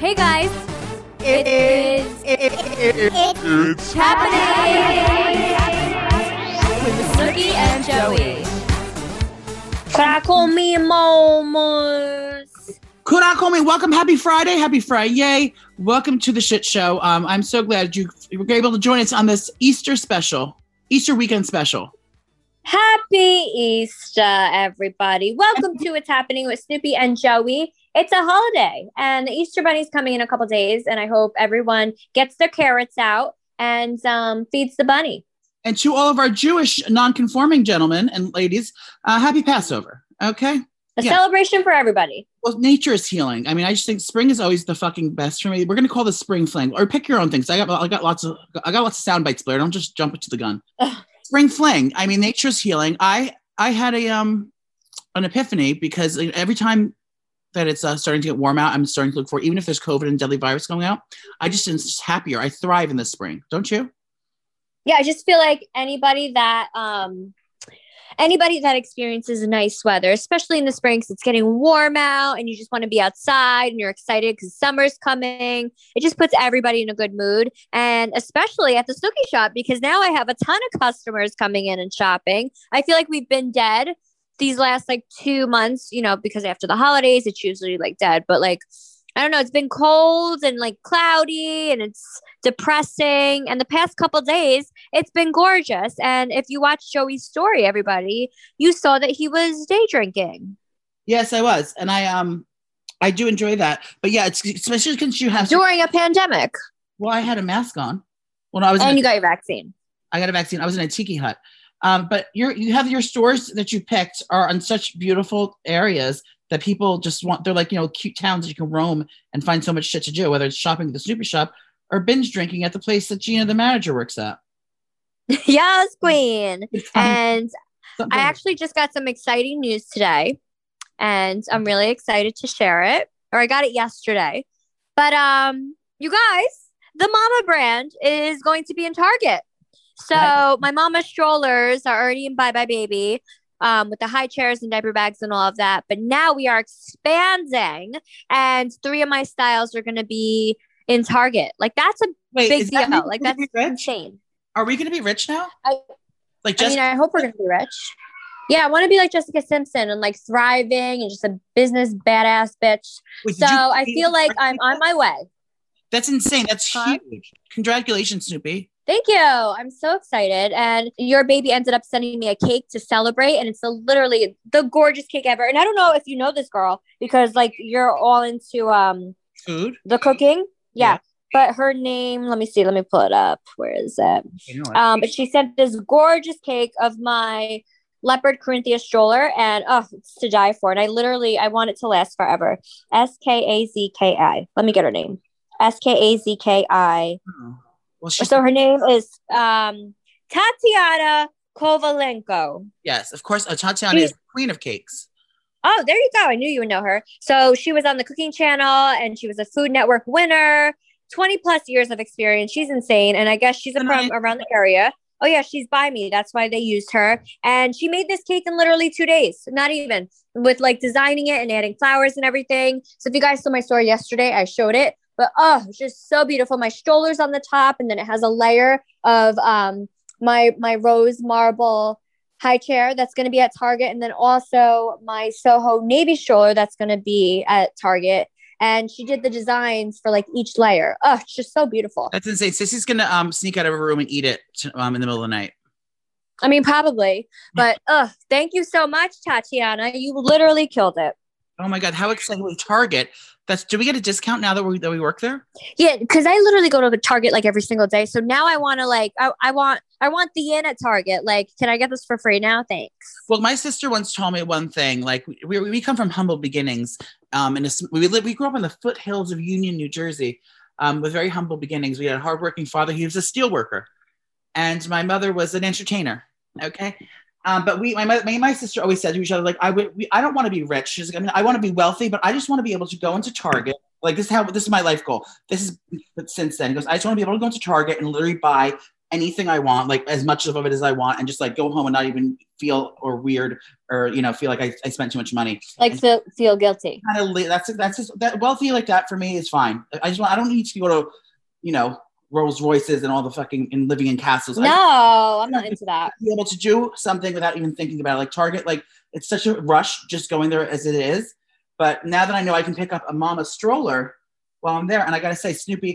Hey guys, it's happening with Snooki and Joey. Crackle me momos. Call me. Welcome. Happy Friday. Happy Friday. Welcome to the shit show. I'm so glad you were able to join us on this Easter weekend special. Happy Easter, everybody. Welcome to It's Happening with Snoopy and Joey. It's a holiday and the Easter Bunny's coming in a couple days, and I hope everyone gets their carrots out and feeds the bunny. And to all of our Jewish non-conforming gentlemen and ladies, happy Passover. Okay? A celebration for everybody. Well, nature is healing. I mean, I just think spring is always the fucking best for me. We're going to call this spring fling, or pick your own things. I got lots of sound bites, Blair. Don't just jump into the gun. Spring fling. I mean, nature's healing. I had an epiphany because every time that it's starting to get warm out, I'm starting to look for, even if there's COVID and deadly virus going out, I'm just happier. I thrive in the spring. Don't you? Yeah, I just feel like anybody that experiences nice weather, especially in the spring, because it's getting warm out and you just want to be outside and you're excited because summer's coming. It just puts everybody in a good mood. And especially at the Snooki shop, because now I have a ton of customers coming in and shopping. I feel like we've been dead these last 2 months, because after the holidays, it's usually dead. But I don't know, it's been cold and cloudy and it's depressing. And the past couple days, it's been gorgeous. And if you watched Joey's story, everybody, you saw that he was day drinking. Yes, I was. And I do enjoy that. But yeah, it's especially because you have during a pandemic. Well, I had a mask on when I was you got your vaccine. I got a vaccine. I was in a tiki hut. But you have your stores that you picked are on such beautiful areas that people just want. They're cute towns that you can roam and find so much shit to do, whether it's shopping at the Snoopy shop or binge drinking at the place that Gina, the manager, works at. Yes, queen. And I actually just got some exciting news today, and I'm really excited to share it. Or I got it yesterday. But you guys, the Mama brand is going to be in Target. So my Mama strollers are already in Bye Bye Baby. With the high chairs and diaper bags and all of that. But now we are expanding, and 3 of my styles are going to be in Target. That's a big deal. That's insane. Are we going to be rich now? I hope we're going to be rich. Yeah, I want to be like Jessica Simpson and thriving and just a business badass bitch. Wait, so I feel like I'm on my way. That's insane. That's huge. Congratulations, Snoopy. Thank you. I'm so excited. And your baby ended up sending me a cake to celebrate. And it's literally the gorgeous cake ever. And I don't know if you know this girl because you're all into food, the cooking. Yeah. But her name, let me pull it up. Where is it? But she sent this gorgeous cake of my leopard Corinthia stroller. And it's to die for. And I want it to last forever. Skazki. Let me get her name. Skazki. Oh. Well, so her name is Tatiana Kovalenko. Yes, of course. Tatiana is the queen of cakes. Oh, there you go. I knew you would know her. So she was on the Cooking Channel and she was a Food Network winner. 20 plus years of experience. She's insane. And I guess she's from around the area. Oh yeah, she's by me. That's why they used her. And she made this cake in literally 2 days. Not even. With designing it and adding flowers and everything. So if you guys saw my story yesterday, I showed it. But it's just so beautiful. My stroller's on the top, and then it has a layer of my rose marble high chair that's going to be at Target, and then also my Soho navy stroller that's going to be at Target. And she did the designs for each layer. It's just so beautiful. That's insane. Sissy's going to sneak out of her room and eat it in the middle of the night. I mean, probably. But thank you so much, Tatiana. You literally killed it. Oh my God, how exciting with Target. Do we get a discount now that we work there? Yeah, because I literally go to the Target every single day. So now I want to I want the in at Target. Can I get this for free now? Thanks. Well, my sister once told me one thing. We come from humble beginnings. We grew up in the foothills of Union, New Jersey, with very humble beginnings. We had a hardworking father. He was a steel worker, and my mother was an entertainer. Okay. But my sister always said to each other, I don't want to be rich. She's like, I want to be wealthy, but I just want to be able to go into Target. This is my life goal. But since then, he goes, I just want to be able to go into Target and literally buy anything I want, like as much of it as I want, and just like go home and not even feel or weird or feel like I spent too much money. Like feel guilty. That's just that wealthy like that for me is fine. I don't need to go to Rolls Royces and all the fucking and living in castles. No, I'm not into that. Be able to do something without even thinking about it, like Target. Like it's such a rush just going there as it is. But now that I know I can pick up a mama stroller while I'm there, and I gotta say, Snoopy,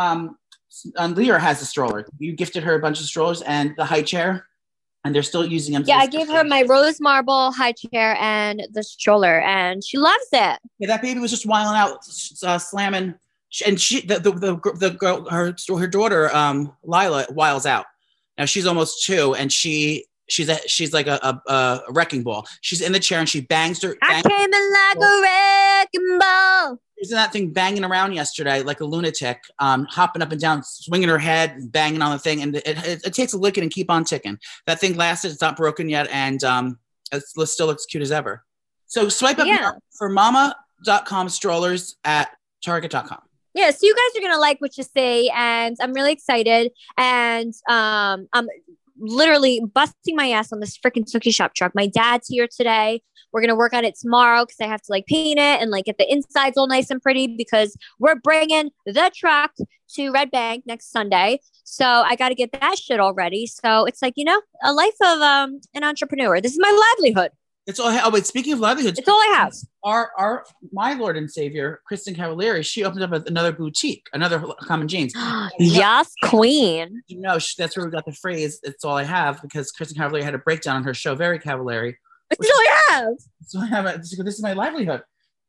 Lear has a stroller. You gifted her a bunch of strollers and the high chair, and they're still using them. Yeah, I gave her my rose marble high chair and the stroller, and she loves it. Yeah, that baby was just wilding out, slamming. And the girl, her daughter, Lila, wiles out. Now she's almost 2, and she's like a wrecking ball. She's in the chair and she bangs her. I came in like a wrecking ball. She's in that thing banging around yesterday like a lunatic, hopping up and down, swinging her head, banging on the thing, and it takes a licking and keep on ticking. That thing lasted; it's not broken yet, and it still looks cute as ever. So swipe up for mama.com strollers at target.com. Yeah, so you guys are going to like what you see, and I'm really excited, and I'm literally busting my ass on this freaking Snooki shop truck. My dad's here today. We're going to work on it tomorrow because I have to like paint it and like get the insides all nice and pretty because we're bringing the truck to Red Bank next Sunday. So I got to get that shit all ready. So it's like, a life of an entrepreneur. This is my livelihood. It's all. Oh, wait. Speaking of livelihoods, it's all I have. My Lord and Savior, Kristen Cavallari, she opened up another boutique, another Common Jeans. Yes, queen. That's where we got the phrase. It's all I have because Kristen Cavallari had a breakdown on her show, Very Cavallari. It's all I have. So I have. This is my livelihood.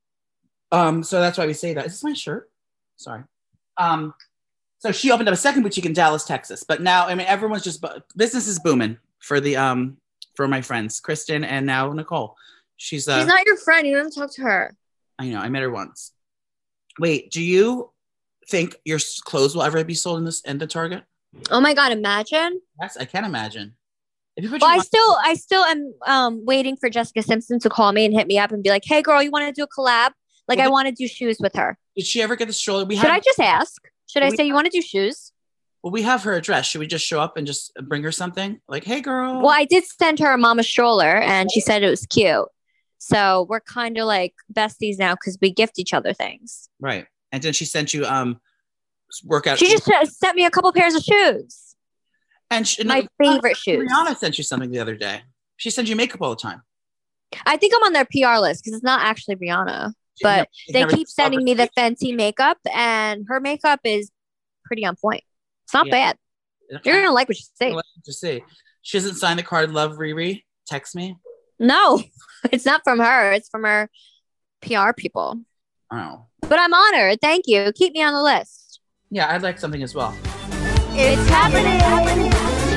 So that's why we say that. Is this my shirt? Sorry. So she opened up a second boutique in Dallas, Texas. But now, everyone's just business is booming for the for my friends, Kristen and now Nicole. She's not your friend. You don't talk to her. I know. I met her once. Wait, do you think your clothes will ever be sold in the Target? Oh my God, imagine. Yes, I can imagine. I still am waiting for Jessica Simpson to call me and hit me up and be like, hey girl, you want to do a collab? Like I want to do shoes with her. Did she ever get the stroller? Should I just ask? Should I say you want to do shoes? Well, we have her address. Should we just show up and just bring her something? Like, hey, girl. Well, I did send her a mama stroller, and she said it was cute. So we're kind of like besties now because we gift each other things. Right. And then she sent you workout. She just sent me a couple pairs of shoes. And my favorite shoes. Rihanna sent you something the other day. She sends you makeup all the time. I think I'm on their PR list because it's not actually Rihanna. But they keep sending me the Fenty makeup, and her makeup is pretty on point. It's not bad. You're going to like what you see. Just see. She doesn't sign the card, love Riri. Text me. No, it's not from her. It's from her PR people. Oh. But I'm honored. Thank you. Keep me on the list. Yeah, I'd like something as well. It's happening.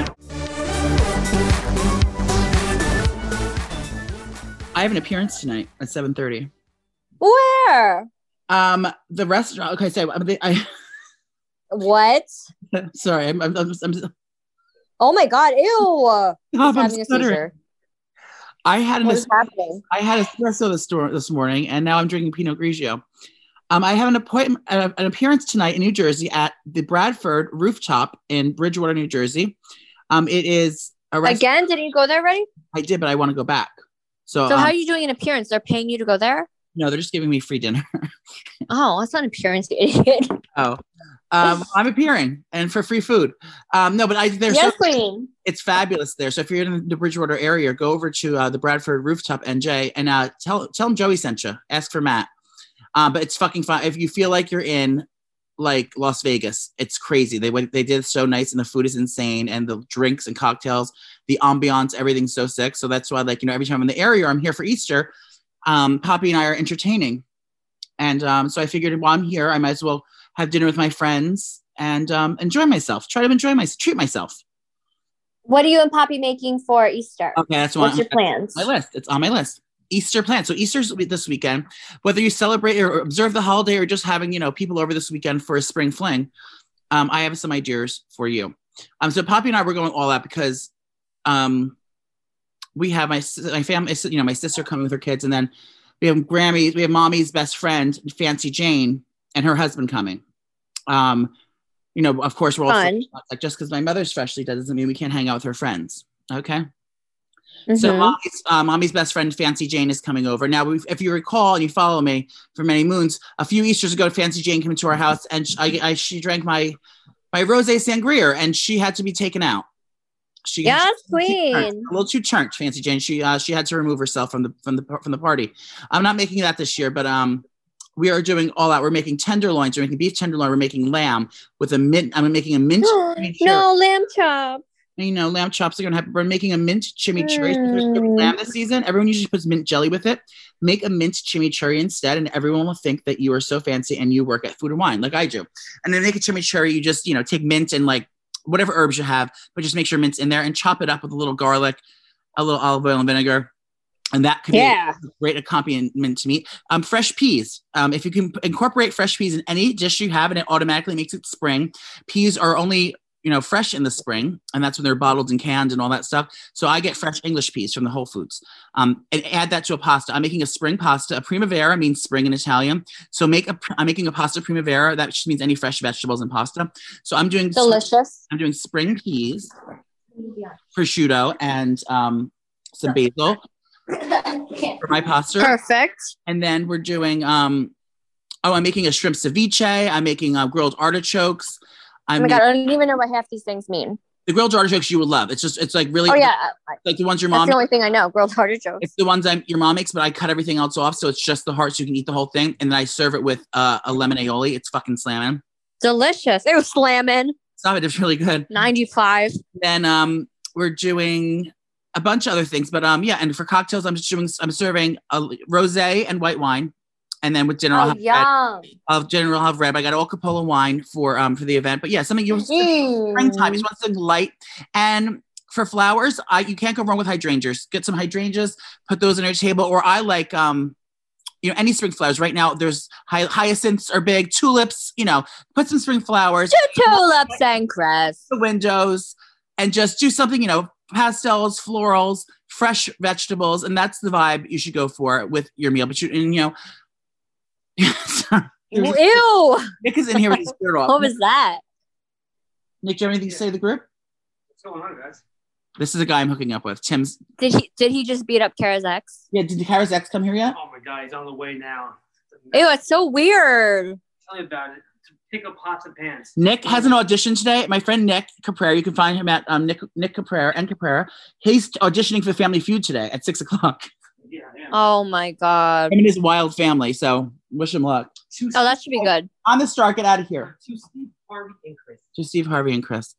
I have an appearance tonight at 7:30. Where? The restaurant. Okay, so I what? Sorry, I'm oh my God! Ew! I'm having a seizure. I had what is happening? I had espresso this morning, and now I'm drinking Pinot Grigio. I have an appearance tonight in New Jersey at the Bradford Rooftop in Bridgewater, New Jersey. It is again. Didn't you go there already? I did, but I want to go back. So how are you doing an appearance? They're paying you to go there? No, they're just giving me free dinner. Oh, that's not an appearance, you idiot. Oh, I'm appearing and for free food. No, but there's queen. It's fabulous there. So if you're in the Bridgewater area, go over to the Bradford Rooftop NJ and tell them Joey sent you. Ask for Matt. But it's fucking fun. If you feel like you're in like Las Vegas, it's crazy. They did it so nice, and the food is insane, and the drinks and cocktails, the ambiance, everything's so sick. So that's why, every time I'm in the area, or I'm here for Easter. Poppy and I are entertaining. And so I figured while I'm here, I might as well have dinner with my friends and enjoy myself. Treat myself. What are you and Poppy making for Easter? Okay, that's what's your plans? My list. It's on my list. Easter plans. So Easter's this weekend. Whether you celebrate or observe the holiday or just having, people over this weekend for a spring fling, I have some ideas for you. So Poppy and I were going all out because we have my family, my sister coming with her kids, and then we have Mommy's best friend, Fancy Jane, and her husband coming. You know, of course, we're all Fun. like, just because my mother's freshly dead doesn't mean we can't hang out with her friends. Okay. Mhm. So mommy's best friend, Fancy Jane, is coming over. Now, if you recall and you follow me for many moons, a few Easters ago, Fancy Jane came to our house and she drank my rosé sangria and she had to be taken out. Yes, queen. A little too churnt, Fancy Jane. She had to remove herself from the party. I'm not making that this year, but we are doing all out. We're making tenderloins. We're making beef tenderloin. We're making lamb with a mint. I'm making a mint. No, lamb chop. And, you know, lamb chops are gonna happen. We're making a mint chimichurri. Lamb this season. Everyone usually puts mint jelly with it. Make a mint chimichurri instead, and everyone will think that you are so fancy and you work at Food and Wine like I do. And then make a chimichurri. You just, you know, take mint and like whatever herbs you have, but just make sure mint's in there and chop it up with a little garlic, a little olive oil and vinegar. And that could be a great accompaniment to meat. Fresh peas. If you can incorporate fresh peas in any dish you have and it automatically makes it spring. Peas are only, you know, fresh in the spring, and that's when they're bottled and canned and all that stuff. So I get fresh English peas from the Whole Foods and add that to a pasta. I'm making a spring pasta. A primavera means spring in Italian. So I'm making a pasta primavera. That just means any fresh vegetables in pasta. So I'm doing delicious. I'm doing spring peas, prosciutto, and some basil for my pasta. Perfect. And then we're doing I'm making a shrimp ceviche. I'm making grilled artichokes. Oh my God, I don't even know what half these things mean. The grilled artichokes you would love. It's like really. Oh yeah, like the ones your mom. That's the only thing I know. Grilled artichokes. It's the ones your mom makes, but I cut everything else off, so it's just the heart, so you can eat the whole thing. And then I serve it with a lemon aioli. It's fucking slamming. Delicious. It was slamming. Stop it! It's really good. 95. Then we're doing a bunch of other things, but yeah. And for cocktails, I'm serving a rosé and white wine. And then with dinner, I'll have red. I got all Capola wine for the event. But yeah, something springtime. You want something light. And for flowers, you can't go wrong with hydrangeas. Get some hydrangeas, put those on your table. Or I like any spring flowers. Right now, there's hyacinths are big, tulips. You know, put some spring flowers. Tulips and cress. The windows, and just do something. You know, pastels, florals, fresh vegetables, and that's the vibe you should go for with your meal. But Ew. Nick is in here with his shirt off. What was that? Nick, do you have anything to say to the group? What's going on, guys? This is a guy I'm hooking up with. Tim's. Did he just beat up Kara's ex? Yeah, did Kara's ex come here yet? Oh my God, he's on the way now. Ew, it's so weird. Tell me about it. Pick up pots and pans. Nick has an audition today. My friend Nick Caprera, you can find him at Nick Caprera. He's auditioning for Family Feud today at 6:00. Yeah. Oh my God. Him and his wild family. So wish him luck. Oh, that should be good. On the star, get out of here. To Steve Harvey and Chris. To Steve Harvey and Chris.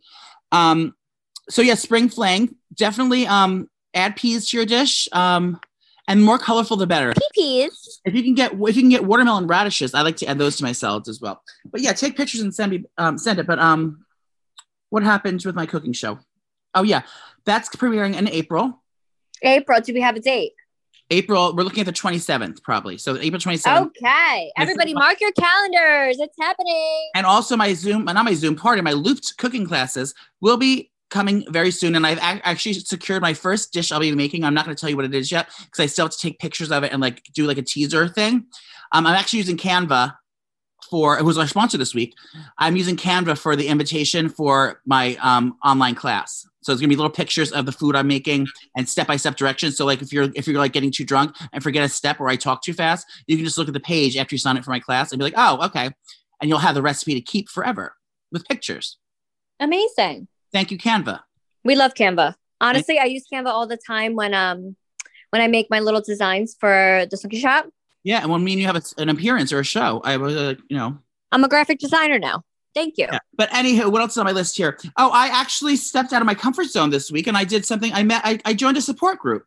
So yeah, spring fling. Definitely add peas to your dish. And more colorful the better. Peas. If you can get watermelon radishes, I like to add those to my salads as well. But yeah, take pictures and send it. But what happened with my cooking show? Oh yeah, that's premiering in April. April. Do we have a date? April, we're looking at the 27th probably. So April 27th. Okay. Everybody mark your calendars. It's happening. And also my looped cooking classes will be coming very soon. And I've actually secured my first dish I'll be making. I'm not going to tell you what it is yet because I still have to take pictures of it and like do like a teaser thing. I'm actually using Canva it was our sponsor this week. I'm using Canva for the invitation for my online class. So it's gonna be little pictures of the food I'm making and step-by-step directions. So like if you're like getting too drunk and forget a step or I talk too fast, you can just look at the page after you sign up for my class and be like, oh, okay. And you'll have the recipe to keep forever with pictures. Amazing. Thank you, Canva. We love Canva. Honestly, I use Canva all the time when I make my little designs for the Sunky Shop. Yeah, and when me and you have an appearance or a show, I was, I'm a graphic designer now. Thank you. Yeah. But anywho, what else is on my list here? Oh, I actually stepped out of my comfort zone this week and I did something. I joined a support group.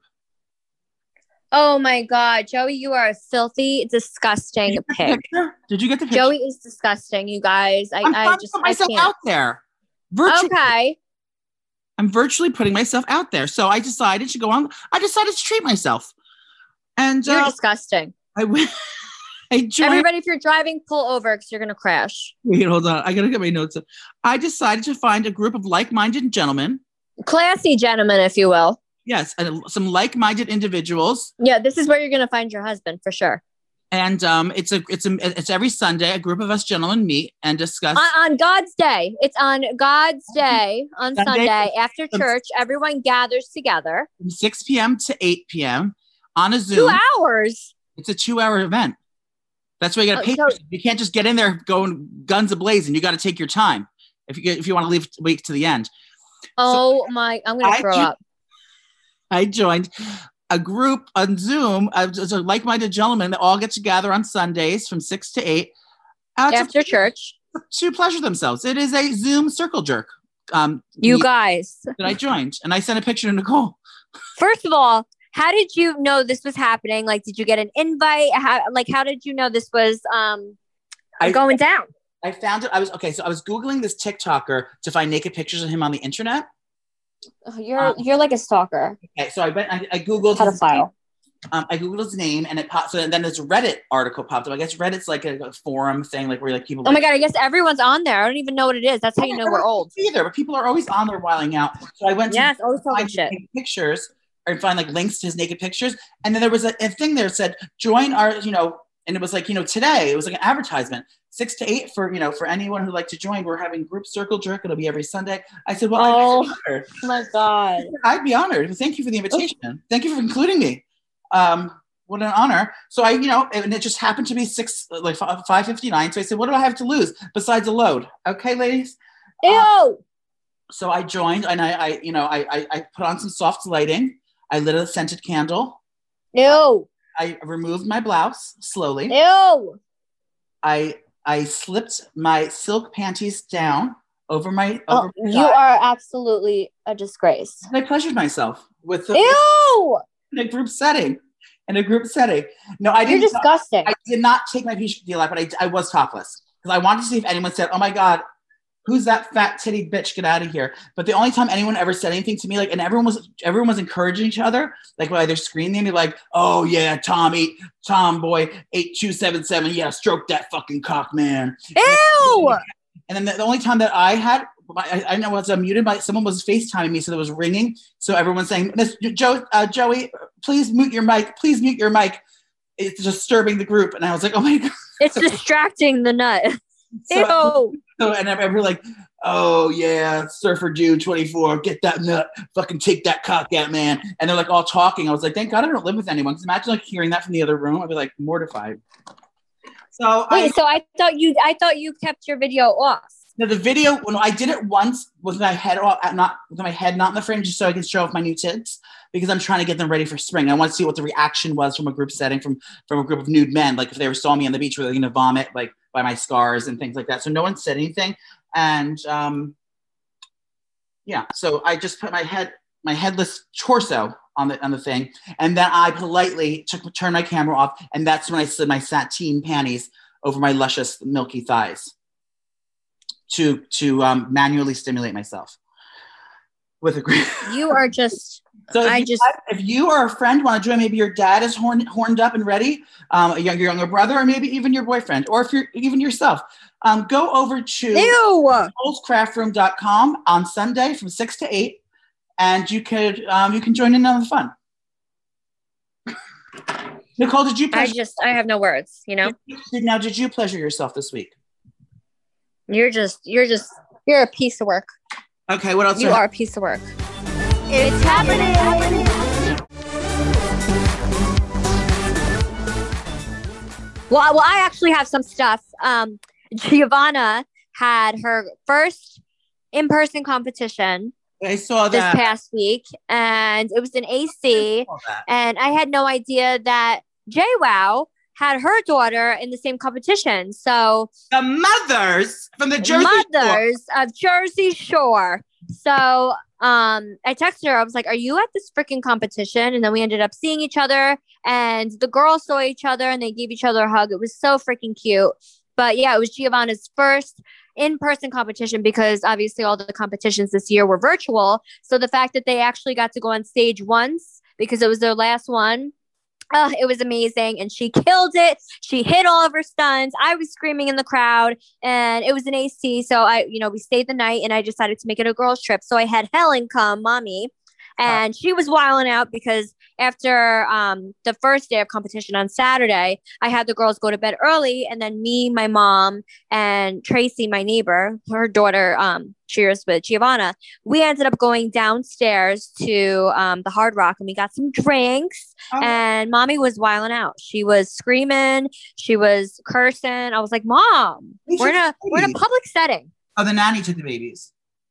Oh my God, Joey, you are a filthy, disgusting pig. Did you get the picture? Joey is disgusting, you guys. I just put myself out there. Virtually. Okay. I'm virtually putting myself out there. So I decided to to treat myself. And you're disgusting. I joined. Everybody, if you're driving, pull over because you're going to crash. Wait, hold on. I got to get my notes up. I decided to find a group of like-minded gentlemen. Classy gentlemen, if you will. Yes, and some like-minded individuals. Yeah, this is where you're going to find your husband for sure. And it's every Sunday. A group of us gentlemen meet and discuss on God's day. It's on God's day on Sunday after church. Everyone gathers together from 6 p.m. to 8 p.m. on a Zoom. 2 hours. It's a 2-hour event. That's why you got to pay. You can't just get in there going guns ablazing. You got to take your time if you want to wait to the end. Oh my! I'm gonna throw up. I joined a group on Zoom of like-minded gentlemen that all get together on Sundays from 6 to 8 after church to pleasure themselves. It is a Zoom circle jerk. You guys that I joined, and I sent a picture to Nicole. First of all, how did you know this was happening? Like, did you get an invite? How did you know this was going down? I found it. I was Googling this TikToker to find naked pictures of him on the internet. Oh, you're like a stalker. Okay, so I Googled pedophile. I Googled his name and it popped. So then this Reddit article popped up. I guess Reddit's like a forum thing, like where like people. Oh my God! I guess everyone's on there. I don't even know what it is. That's how you know we're old. Either, but people are always on there whiling out. So I went to always talking shit. Pictures or find like links to his naked pictures, and then there was a thing there that said join our and it was like today it was like an advertisement 6 to 8 for anyone who'd like to join. We're having group circle jerk. It'll be every Sunday. I said, well, I'd be honored. My God, I'd be honored. Thank you for the invitation. Thank you for including me. What an honor. So and it just happened to be 5:59. So I said, what do I have to lose besides a load? Okay, ladies. Ew. So I joined and I put on some soft lighting. I lit a scented candle. Ew. I removed my blouse slowly. Ew. I slipped my silk panties down over my. You are absolutely a disgrace. And I pleasured myself with Ew. In a group setting. No, I didn't. You're disgusting. I did not take my deal out, but I was topless because I wanted to see if anyone said, "Oh my God, who's that fat titty bitch? Get out of here!" But the only time anyone ever said anything to me, and everyone was encouraging each other, like by their screen name, like, "Oh yeah, Tom boy 8277, yeah, stroke that fucking cock, man." Ew. And then the only time that I had. I know I was muted someone was FaceTiming me, so there was ringing. So everyone's saying, Joey, please mute your mic. Please mute your mic. It's disturbing the group. And I was like, oh my God. It's distracting the nut. So and everyone like, oh yeah, Surfer June 24, get that nut, fucking take that cock out, man. And they're like all talking. I was like, thank God I don't live with anyone. Because imagine like hearing that from the other room. I'd be like mortified. So I thought you kept your video off. Now the video, when I did it once with my head not in the frame, just so I can show off my new tits, because I'm trying to get them ready for spring. I want to see what the reaction was from a group setting, from a group of nude men. Like if they saw me on the beach, were they going to vomit like by my scars and things like that? So no one said anything, and so I just put my headless torso on the thing, and then I politely turned my camera off, and that's when I slid my sateen panties over my luscious milky thighs. To manually stimulate myself with a great. You are just. So if you are a friend, want to join, maybe your dad is horned up and ready, your younger brother, or maybe even your boyfriend, or if you're even yourself, go over to Nicole'sCraftRoom.com on Sunday from 6 to 8, and you can join in on the fun. Nicole, did you? I have no words. Now, did you pleasure yourself this week? You're a piece of work. Okay, what else? You are a piece of work. It's happening. Well, I actually have some stuff. Giovanna had her first in-person competition. I saw that this past week, and it was in AC. And I had no idea that JWoww had her daughter in the same competition. So the mothers from the of Jersey Shore. So I texted her. I was like, "Are you at this freaking competition?" And then we ended up seeing each other, and the girls saw each other, and they gave each other a hug. It was so freaking cute. But yeah, it was Giovanna's first in-person competition, because obviously all the competitions this year were virtual. So the fact that they actually got to go on stage once, because it was their last one. It was amazing, and she killed it. She hit all of her stunts. I was screaming in the crowd, and it was an AC. So we stayed the night, and I decided to make it a girls trip. So I had Helen come, mommy, and she was wilding out because after the first day of competition on Saturday, I had the girls go to bed early, and then me, my mom, and Tracy, my neighbor, her daughter, cheers with Giovanna, we ended up going downstairs to the Hard Rock, and we got some drinks. And mommy was wilding out. She was screaming, she was cursing. I was like, Mom, we're in a public setting. Oh, the nanny took the babies.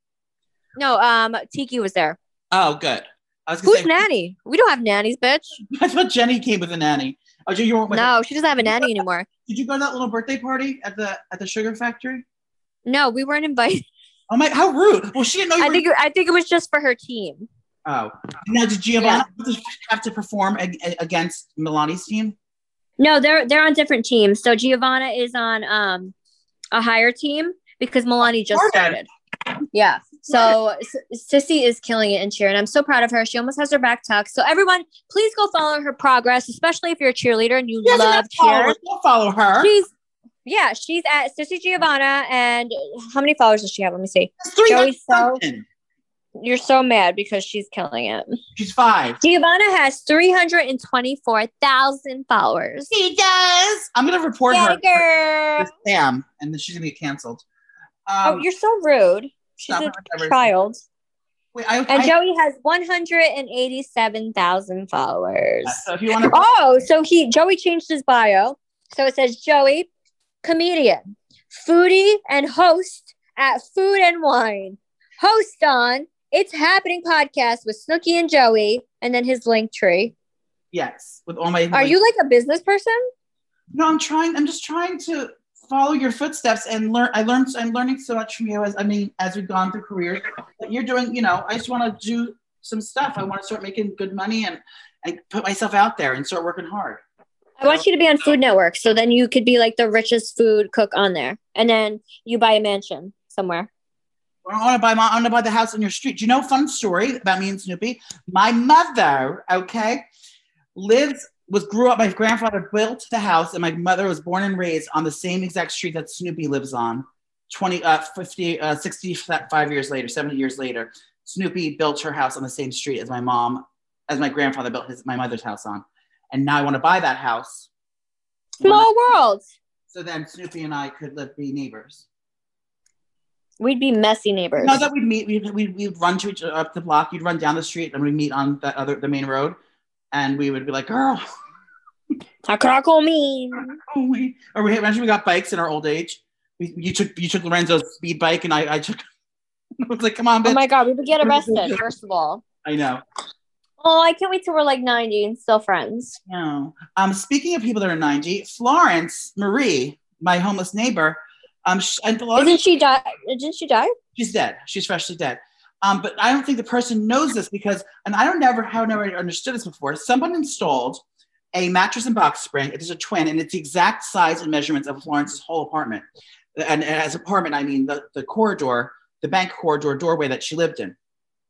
No, Tiki was there. Oh, good. I was Who's nanny? We don't have nannies, bitch. I thought Jenny came with a nanny. Oh, you weren't with No, she doesn't have a nanny anymore. Did you go to that little birthday party at the sugar factory? No, we weren't invited. Oh my! How rude. Well, she didn't know. I think it was just for her team. Oh, now did Giovanna have to perform against Milani's team? No, they're on different teams. So Giovanna is on a higher team because Milani just started. Yeah. So Sissy is killing it in cheer, and I'm so proud of her. She almost has her back tucked. So everyone, please go follow her progress, especially if you're a cheerleader and you love cheer. Go follow her. She's at Sissy Giovanna, and how many followers does she have? Let me see. 300. You're so mad because she's killing it. She's 5. Giovanna has 324,000 followers. She does. I'm gonna report her. Girl. Spam, and then she's gonna get canceled. You're so rude. She's a child. Wait, Joey has 187,000 followers. So if you want to. Joey changed his bio. So it says Joey, comedian, foodie, and host at Food and Wine. Host on It's Happening podcast with Snooki and Joey, and then his link tree. Yes, with all my. Are you like a business person? No, I'm just trying to follow your footsteps and learn. I'm learning so much from you as we've gone through careers. But you're doing, I just want to do some stuff. I want to start making good money and put myself out there and start working hard. I want you to be on Food Network, so then you could be like the richest food cook on there, and then you buy a mansion somewhere. I want to buy the house on your street. Do you know a fun story about me and Snoopy? My mother, grew up. My grandfather built the house, and my mother was born and raised on the same exact street that Snoopy lives on. 65 years later, 70 years later, Snoopy built her house on the same street as my grandfather built my mother's house on. And now I want to buy that house. Small world. So then Snoopy and I could be neighbors. We'd be messy neighbors. No, that we'd meet. We'd run to each other up the block. You'd run down the street, and we'd meet on the main road. And we would be like, girl. Imagine we got bikes in our old age. You took Lorenzo's speed bike, and I took. I was like, come on, bitch. Oh my God, we would get arrested, first of all. I know. Oh, I can't wait till we're like 90 and still friends. No. Speaking of people that are 90, Florence Marie, my homeless neighbor, Didn't she die? She's dead. She's freshly dead. But I don't think the person knows this because, and I never understood this before. Someone installed a mattress and box spring. It is a twin, and it's the exact size and measurements of Florence's whole apartment. And as apartment, I mean the corridor, the bank corridor doorway that she lived in.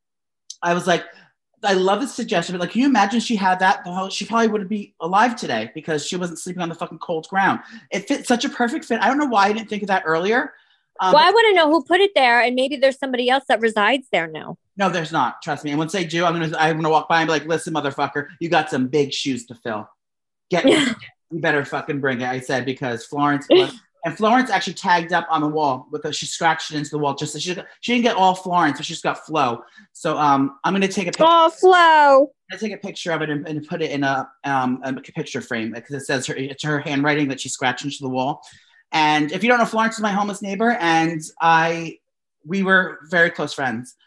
I was like, I love this suggestion, but like, can you imagine she had that? She probably wouldn't be alive today because she wasn't sleeping on the fucking cold ground. It fit such a perfect fit. I don't know why I didn't think of that earlier. Well, I want to know who put it there, and maybe there's somebody else that resides there now. No, there's not. Trust me. And once they do, I'm gonna walk by and be like, "Listen, motherfucker, you got some big shoes to fill. You better fucking bring it." I said because Florence actually tagged up on the wall she scratched it into the wall. Just so she didn't get all Florence, but she just got Flo. So I'm gonna take a picture. Oh, Flo! I take a picture of it and put it in a picture frame because it says it's her handwriting that she scratched into the wall. And if you don't know, Florence is my homeless neighbor, and we were very close friends.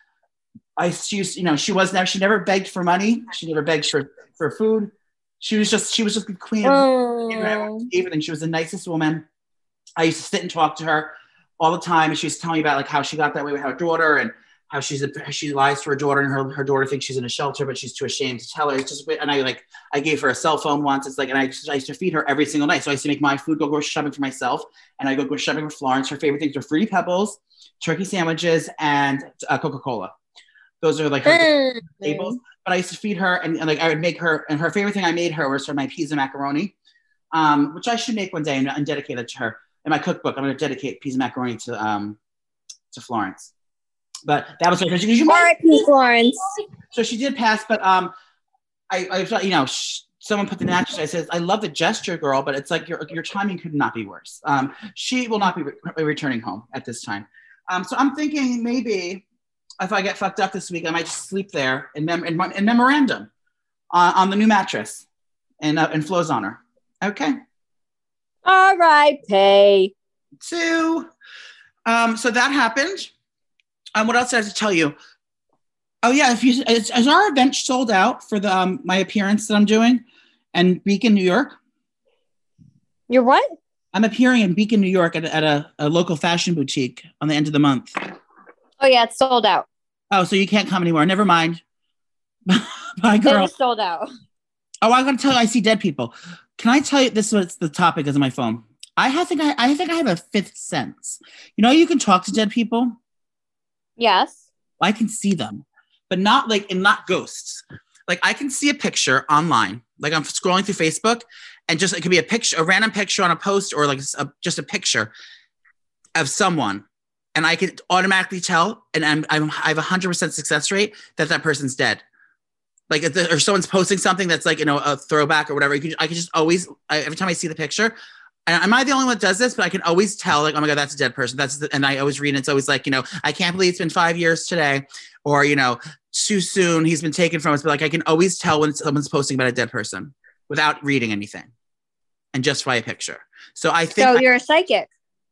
She never begged for money. She never begged for food. She was just the queen of everything. She was the nicest woman. I used to sit and talk to her all the time, and she was telling me about like how she got that way with her daughter and how she lies to her daughter, and her daughter thinks she's in a shelter, but she's too ashamed to tell her. It's just, and I gave her a cell phone once. It's like, and I used to feed her every single night. So I used to make my food, go grocery shopping for myself, and I go grocery shopping for Florence. Her favorite things are Fruity Pebbles, turkey sandwiches, and Coca-Cola. Those are like her staples. But I used to feed her, and like I would make her, and her favorite thing I made her was my peas and macaroni, which I should make one day and dedicate it to her. In my cookbook, I'm going to dedicate peas and macaroni to Florence. But that was her. R.I.P. Florence. So she did pass, but I thought, you know, someone put the mattress. I said, I love the gesture, girl, but it's like your timing could not be worse. She will not be returning home at this time. So I'm thinking maybe if I get fucked up this week, I might just sleep there in memorandum on the new mattress and Flo's honor. Okay. All right, pay. So that happened. What else did I have to tell you? Oh yeah, is our event sold out for the my appearance that I'm doing in Beacon, New York? You're what? I'm appearing in Beacon, New York at a local fashion boutique on the end of the month. Oh yeah, it's sold out. Oh, so you can't come anymore. Never mind. Bye, girl. It's sold out. Oh, I'm gonna tell you, I see dead people. Can I tell you this? What's the topic is on my phone? I think I have a fifth sense. You know, you can talk to dead people. Yes. I can see them, but not ghosts. Like I can see a picture online. Like I'm scrolling through Facebook, and just it could be a random picture on a post, or like just a picture of someone, and I can automatically tell, and I have 100% success rate that person's dead. Like or someone's posting something that's like, you know, a throwback or whatever. I can just always, every time I see the picture, and am I the only one that does this? But I can always tell, like, oh my God, that's a dead person. And I always read, and it's always like, you know, I can't believe it's been 5 years today, or, you know, too soon, he's been taken from us. But like, I can always tell when someone's posting about a dead person without reading anything, and just by a picture. So I think. So you're a psychic.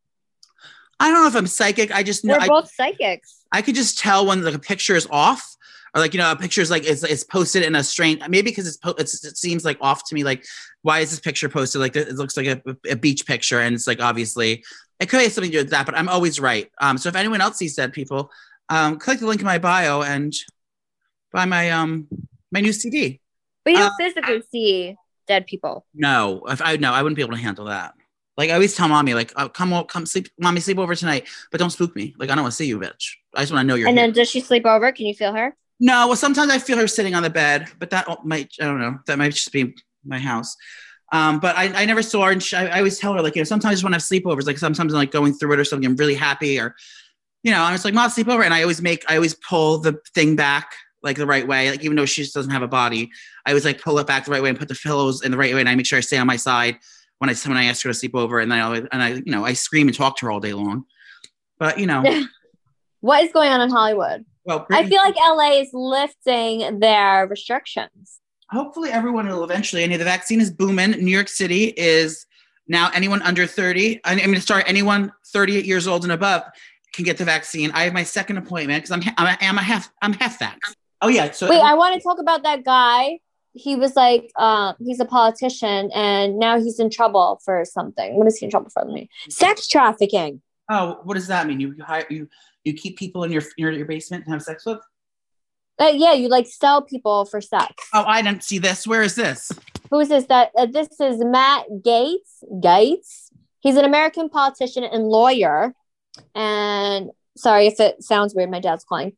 I don't know if I'm psychic. I just know. We're both psychics. I could just tell when like a picture is off. Or like, you know, a picture is like, it's posted in a strange, maybe because it seems like off to me. Like, why is this picture posted? Like, it looks like a beach picture. And it's like, obviously it could have something to do with that, but I'm always right. So if anyone else sees dead people, click the link in my bio and buy my new CD. But you don't physically see dead people. No, I wouldn't be able to handle that. Like I always tell mommy, like, oh, come sleep, mommy, sleep over tonight, but don't spook me. Like, I don't want to see you, bitch. I just want to know you're here. And then does she sleep over? Can you feel her? No, well, sometimes I feel her sitting on the bed, but that might, I don't know, that might just be my house. But I never saw her, and I always tell her, like, you know, sometimes I just want to have sleepovers, like sometimes I'm like going through it or something, I'm really happy, or, you know, I was like, Mom, sleep over, and I always pull the thing back like the right way, like even though she just doesn't have a body, I always like pull it back the right way and put the pillows in the right way, and I make sure I stay on my side when I ask her to sleep over, and then I you know, I scream and talk to her all day long. But you know, what is going on in Hollywood? Well, I feel like LA is lifting their restrictions. Hopefully everyone will eventually. I know the vaccine is booming. New York City is now anyone under 30. Anyone 38 years old and above can get the vaccine. I have my second appointment because I'm half vax. Oh yeah. So wait, I want to talk about that guy. He was like, he's a politician, and now he's in trouble for something. What is he in trouble for? Sex trafficking. Oh, what does that mean? You keep people in your basement and have sex with? Yeah, you like sell people for sex. Oh, I didn't see this. Where is this? Who is this? This is Matt Gaetz. Gaetz. He's an American politician and lawyer. And sorry if it sounds weird. My dad's calling.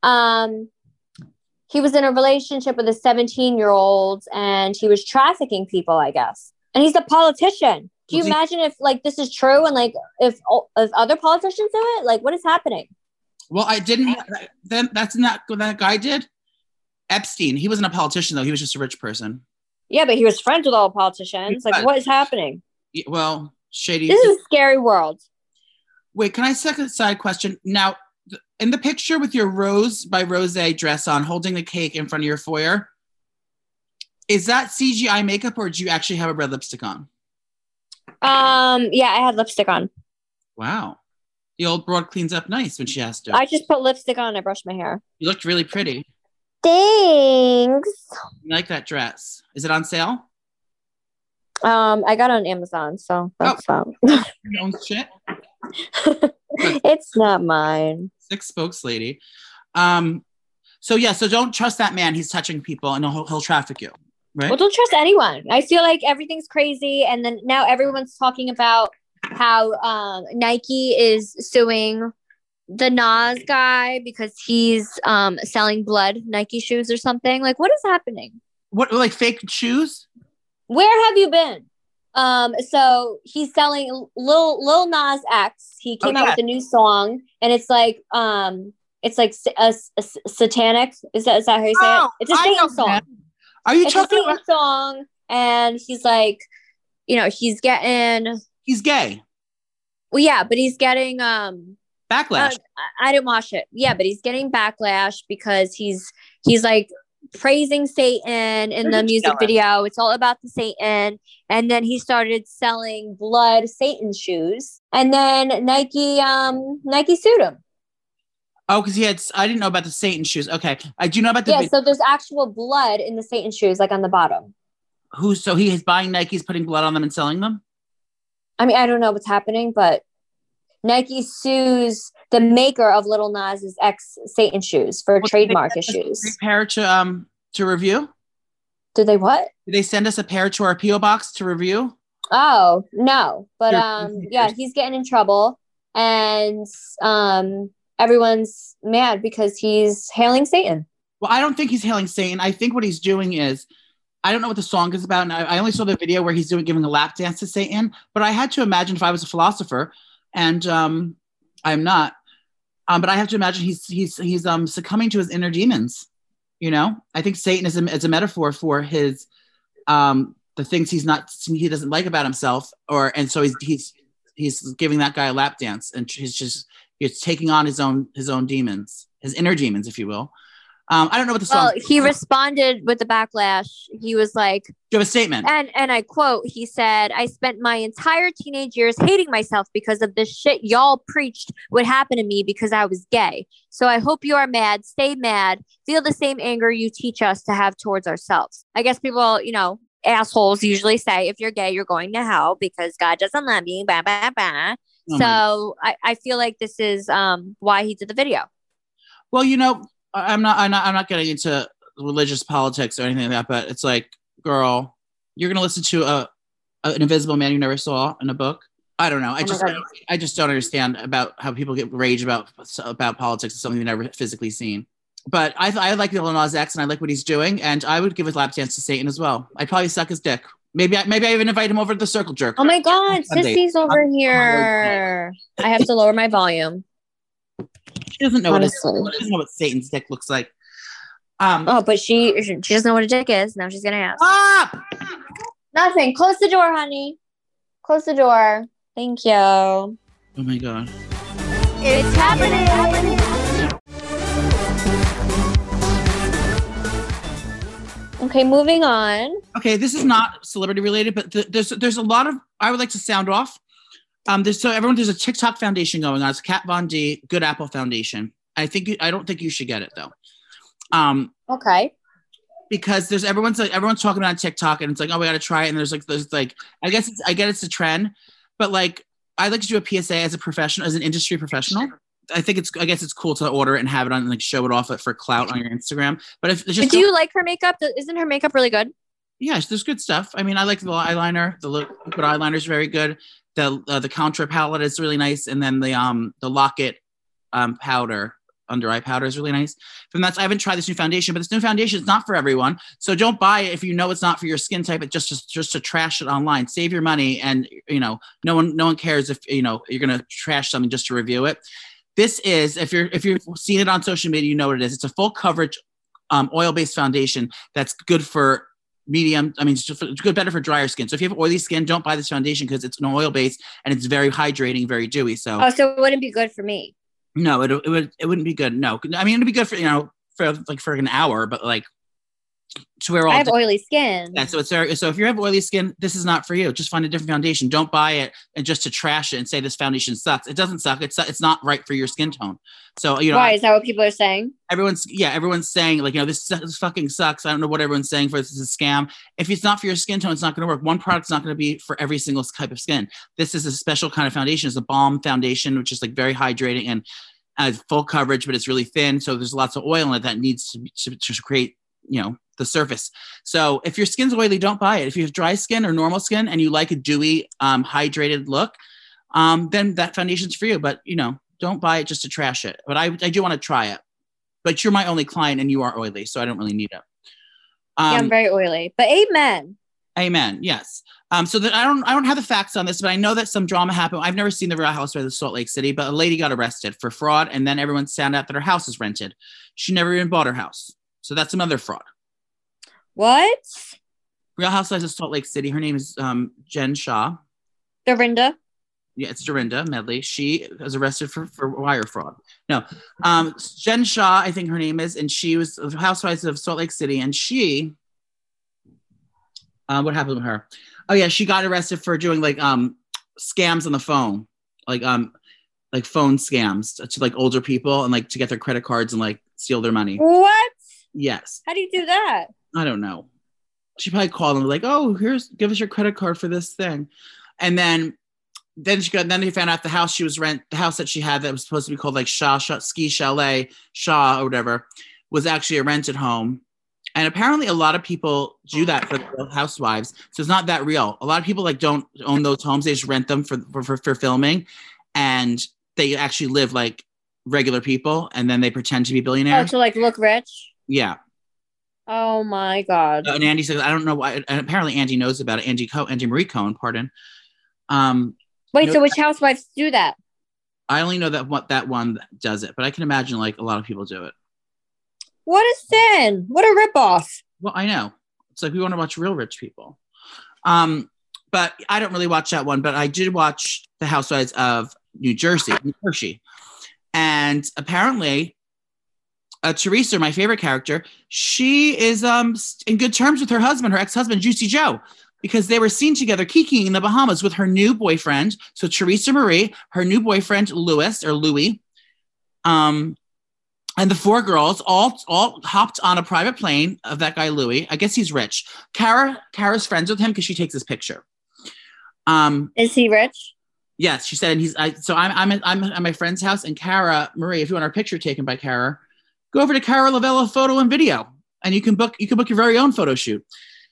He was in a relationship with a 17-year-old, and he was trafficking people, I guess. And he's a politician. Do you imagine if like this is true, and like if other politicians do it? Like, what is happening? Well, I didn't. Then that's not what that guy did. Epstein. He wasn't a politician though. He was just a rich person. Yeah, but he was friends with all politicians. Like, what is happening? Well, shady. This is a scary world. Wait, can I ask a side question? Now, in the picture with your Rose by Rose dress on, holding the cake in front of your foyer, is that CGI makeup, or do you actually have a red lipstick on? Yeah, I had lipstick on. Wow. The old broad cleans up nice when she has to. I just put lipstick on. I brushed my hair. You looked really pretty. Thanks. I like that dress. Is it on sale? I got it on Amazon, so that's Your own shit? It's not mine. Sick spokes lady. So don't trust that man. He's touching people, and he'll traffic you. Right? Well, don't trust anyone. I feel like everything's crazy, and then now everyone's talking about how Nike is suing the Nas guy because he's selling blood Nike shoes or something. Like, what is happening? What, like fake shoes? Where have you been? So he's selling Lil Nas X. He came out with a new song, and it's like a satanic. Is that how you say it? It's a Satan song. Are you It's a talking Satan about? song, and he's like, he's getting. He's gay. Well, yeah, but he's getting Backlash. I didn't watch it. Yeah, but he's getting backlash because he's like praising Satan in the music video. It's all about the Satan. And then he started selling blood Satan shoes. And then Nike sued him. Oh, because I didn't know about the Satan shoes. Okay. I do know about the. Yeah, so there's actual blood in the Satan shoes, like on the bottom. So he is buying Nikes, putting blood on them and selling them? I mean, I don't know what's happening, but Nike sues the maker of Lil Nas X Satan shoes for trademark issues. Pair to review? Did they what? Did they send us a pair to our PO box to review? Oh, no. But yeah, he's getting in trouble, and everyone's mad because he's hailing Satan. Well, I don't think he's hailing Satan. I think what he's doing is, I don't know what the song is about, and I only saw the video where he's giving a lap dance to Satan, but I had to imagine if I was a philosopher, and I'm not, but I have to imagine he's succumbing to his inner demons. I think Satan is a metaphor for his the things he doesn't like about himself, and so he's giving that guy a lap dance, and he's taking on his own demons, his inner demons, if you will. I don't know what the song. Well, he responded with the backlash. He was like, "Do you have a statement?" And I quote, he said, "I spent my entire teenage years hating myself because of the shit y'all preached would happen to me because I was gay. So I hope you are mad. Stay mad. Feel the same anger you teach us to have towards ourselves." I guess people, assholes usually say, if you're gay, you're going to hell because God doesn't love you. Bah, bah, bah. Oh, so I feel like this is why he did the video. Well, I'm not getting into religious politics or anything like that, but it's like, girl, you're gonna listen to an invisible man you never saw in a book. I don't know. I just don't understand about how people get rage about politics. It's something they've never physically seen. But I like Lil Nas X and I like what he's doing, and I would give a lap dance to Satan as well. I'd probably suck his dick. Maybe I even invite him over to the Circle Jerk. Oh my God, Sissy's over here. I have to lower my volume. She doesn't know what Satan's dick looks like. But she doesn't know what a dick is. Now she's gonna ask. Ah! Nothing. Close the door, honey. Close the door. Thank you. Oh my God. It's happening. Okay, moving on. Okay, this is not celebrity related, but there's a lot of, I would like to sound off. There's a TikTok foundation going on. It's Kat Von D, Good Apple Foundation. I don't think you should get it though. Okay. Because everyone's talking about TikTok, and it's like, oh, we got to try it. And there's like, I get it's a trend, but like, I like to do a PSA as a professional, as an industry professional. I guess it's cool to order it and have it on, like, show it off for clout on your Instagram. But if it's just, do you like her makeup? Isn't her makeup really good? Yeah, there's good stuff. I mean, I like the eyeliner. The liquid eyeliner is very good. The contour palette is really nice, and then the Locket powder, under eye powder, is really nice. I haven't tried this new foundation, but this new foundation is not for everyone. So don't buy it if you know it's not for your skin type. It's just to trash it online. Save your money, and no one cares if you're gonna trash something just to review it. This is, if you've seen it on social media, you know what it is. It's a full coverage oil-based foundation that's good for medium. I mean, it's better for drier skin. So if you have oily skin, don't buy this foundation because it's an oil-based and it's very hydrating, very dewy. So it wouldn't be good for me. No, it wouldn't be good. No, I mean, it'd be good for an hour, but like to wear all. I have oily skin. Yeah, so if you have oily skin, this is not for you. Just find a different foundation. Don't buy it and just to trash it and say this foundation sucks. It doesn't suck. It's not right for your skin tone. So why is that what people are saying? Everyone's saying like, this fucking sucks. I don't know what everyone's saying for this is a scam. If it's not for your skin tone, it's not going to work. One product's not going to be for every single type of skin. This is a special kind of foundation. It's a balm foundation, which is like very hydrating and has full coverage, but it's really thin. So there's lots of oil in it that needs to create, the surface. So if your skin's oily, don't buy it. If you have dry skin or normal skin and you like a dewy, hydrated look, then that foundation's for you. But don't buy it just to trash it. But I do want to try it. But you're my only client and you are oily, so I don't really need it. Yeah, I'm very oily. But amen. Amen. Yes. So that I don't have the facts on this, but I know that some drama happened. I've never seen the Real Housewives of Salt Lake City, but a lady got arrested for fraud, and then everyone found out that her house is rented. She never even bought her house. So that's another fraud. What? Real Housewives of Salt Lake City. Her name is Jen Shaw. Dorinda. Yeah, it's Dorinda Medley. She was arrested for wire fraud. No, Jen Shaw, I think her name is, and she was the Housewives of Salt Lake City, and she, what happened with her? Oh yeah, she got arrested for doing like scams on the phone, like phone scams to like older people and like to get their credit cards and like steal their money. What? Yes. How do you do that? I don't know. She probably called them like, oh, give us your credit card for this thing, and then they found out the house the house that she had that was supposed to be called like Ski Chalet Shaw or whatever was actually a rented home. And apparently a lot of people do that for the housewives. So it's not that real. A lot of people like don't own those homes. They just rent them for filming, and they actually live like regular people, and then they pretend to be billionaires. Oh, to like look rich? Yeah. Oh my God. And Andy says, I don't know why. And apparently Andy knows about it. Andy Marie Cohen, pardon. Wait, so which housewives do that? I only know that one does it, but I can imagine like a lot of people do it. What a sin. What a ripoff. Well, I know. It's like we want to watch real rich people. But I don't really watch that one, but I did watch The Housewives of New Jersey. And apparently Teresa, my favorite character, she is in good terms with her ex-husband, Juicy Joe, because they were seen together kikiing in the Bahamas with her new boyfriend. So Teresa Marie, her new boyfriend, Louis, and the four girls all hopped on a private plane of that guy, Louis. I guess he's rich. Kara's friends with him because she takes his picture. Is he rich? Yes, she said. And I'm at my friend's house, and Kara Marie, if you want our picture taken by Kara, go over to Kara Lavella Photo and Video, and you can book your very own photo shoot.